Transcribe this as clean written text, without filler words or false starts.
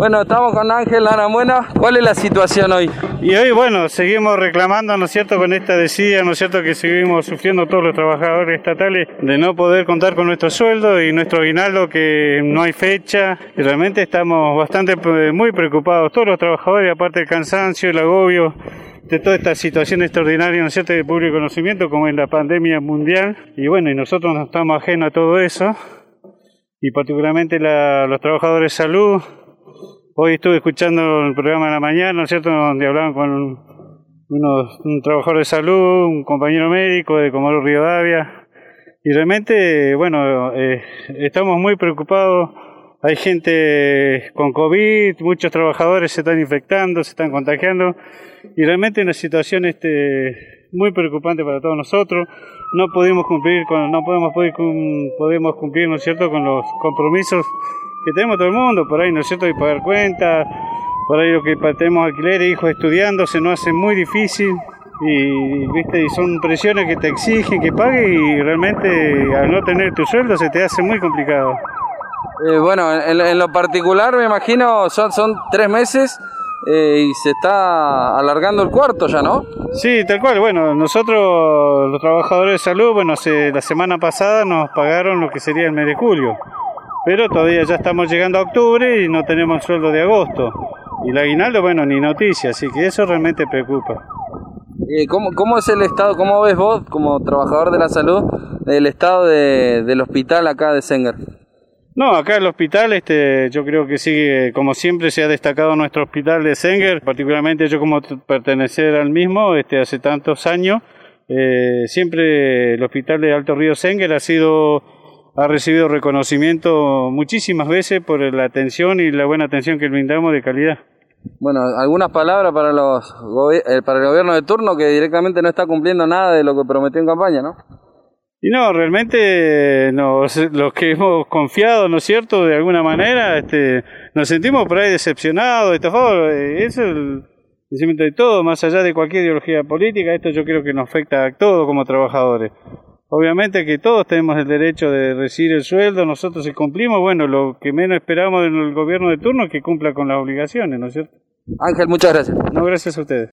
Bueno, estamos con Ángel Arambuena. ¿Cuál es la situación hoy? Y hoy, bueno, seguimos reclamando, ¿no es cierto?, con esta desidia, ¿no es cierto?, que seguimos sufriendo todos los trabajadores estatales de no poder contar con nuestro sueldo y nuestro aguinaldo, que no hay fecha. Y realmente estamos muy preocupados, todos los trabajadores, aparte del cansancio, el agobio de toda esta situación extraordinaria, ¿no es cierto?, de público conocimiento, como es la pandemia mundial. Y bueno, y nosotros no estamos ajenos a todo eso, y particularmente los trabajadores de salud. Hoy estuve escuchando el programa de la mañana, ¿no es cierto?, donde hablaban con un trabajador de salud, un compañero médico de Comodoro Rivadavia, y realmente, bueno, estamos muy preocupados. Hay gente con COVID, muchos trabajadores se están infectando, se están contagiando, y realmente es una situación muy preocupante para todos nosotros. No podemos cumplir, ¿no es cierto?, con los compromisos que tenemos todo el mundo, por ahí, ¿no es cierto?, hay que pagar cuentas, por ahí lo que tenemos alquileres, hijos estudiando, se nos hace muy difícil, y son presiones que te exigen que pagues, y realmente al no tener tu sueldo se te hace muy complicado. Bueno, en lo particular me imagino son 3 meses y se está alargando el cuarto ya, ¿no? Sí, tal cual. Bueno, nosotros los trabajadores de salud, bueno, la semana pasada nos pagaron lo que sería el mes de julio, pero todavía ya estamos llegando a octubre y no tenemos el sueldo de agosto. Y el aguinaldo, bueno, ni noticia, así que eso realmente preocupa. ¿Cómo es el estado, cómo ves vos como trabajador de la salud, el estado del hospital acá de Sengar? No, acá el hospital, yo creo que sigue, como siempre se ha destacado nuestro hospital de Sengar, particularmente yo como pertenecer al mismo, hace tantos años, siempre el hospital de Alto Río Sengar ha recibido reconocimiento muchísimas veces por la atención y la buena atención que brindamos de calidad. Bueno, algunas palabras para el gobierno de turno, que directamente no está cumpliendo nada de lo que prometió en campaña, ¿no? Y no, realmente los que hemos confiado, ¿no es cierto?, de alguna manera, nos sentimos por ahí decepcionados, estafados. Eso es el sentimiento de todo, más allá de cualquier ideología política. Esto yo creo que nos afecta a todos como trabajadores. Obviamente que todos tenemos el derecho de recibir el sueldo. Nosotros, si cumplimos, bueno, lo que menos esperamos del gobierno de turno es que cumpla con las obligaciones, ¿no es cierto? Ángel, muchas gracias. No, gracias a ustedes.